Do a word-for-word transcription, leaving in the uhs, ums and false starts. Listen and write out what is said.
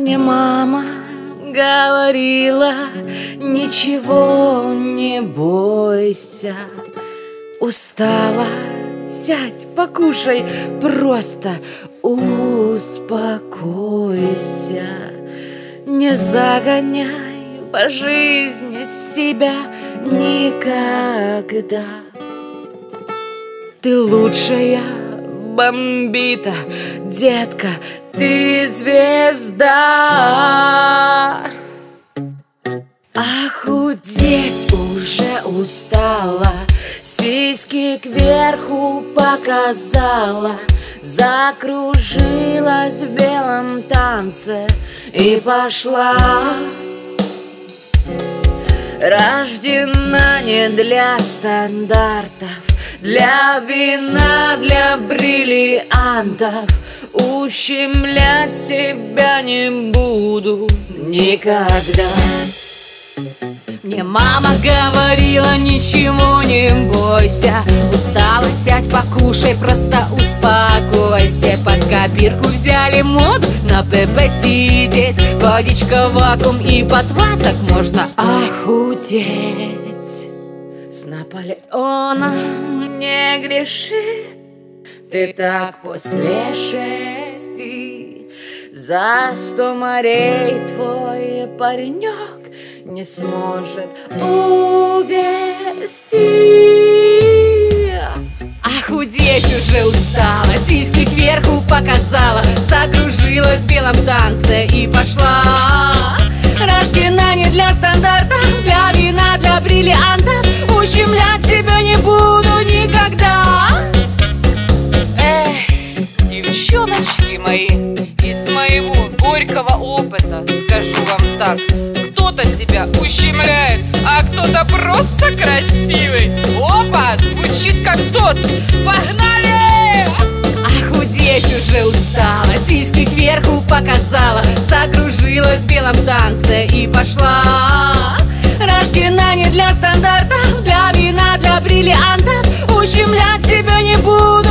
Мне мама говорила: ничего не бойся. Устала? Сядь, покушай, просто успокойся. Не загоняй по жизни себя никогда. Ты лучшая бомбита, детка, ты звезда. А худеть уже устала, сиськи кверху показала, закружилась в белом танце и пошла. Рождена не для стандартов, для вина, для бриллиантов. Ущемлять себя не буду никогда. Мне мама говорила: ничего не бойся. Устала? Сядь, покушай, просто успокойся. Все под копирку взяли моду на ПП сидеть. Водичка, вакуум и ботва, так можно охудеть. С Наполеоном не греши, ты так после шести. За сто морей твой паренек не сможет увести. А худеть уже устала, сиськи кверху показала, закружилась в белом танце и пошла. Рождена не для стандартов, для вина, для бриллиантов. Ущемлять себя не буду никогда. Эх, девчоночки мои, из моего горького опыта скажу вам так: кто-то себя ущемляет, а кто-то просто красивый. Опа, звучит как тост. Погнали! А худеть уже устала, сиськи кверху показала, закружилась в белом танце и пошла. Рождена не для стандартов, для вина, для бриллиантов. Ущемлять себя не буду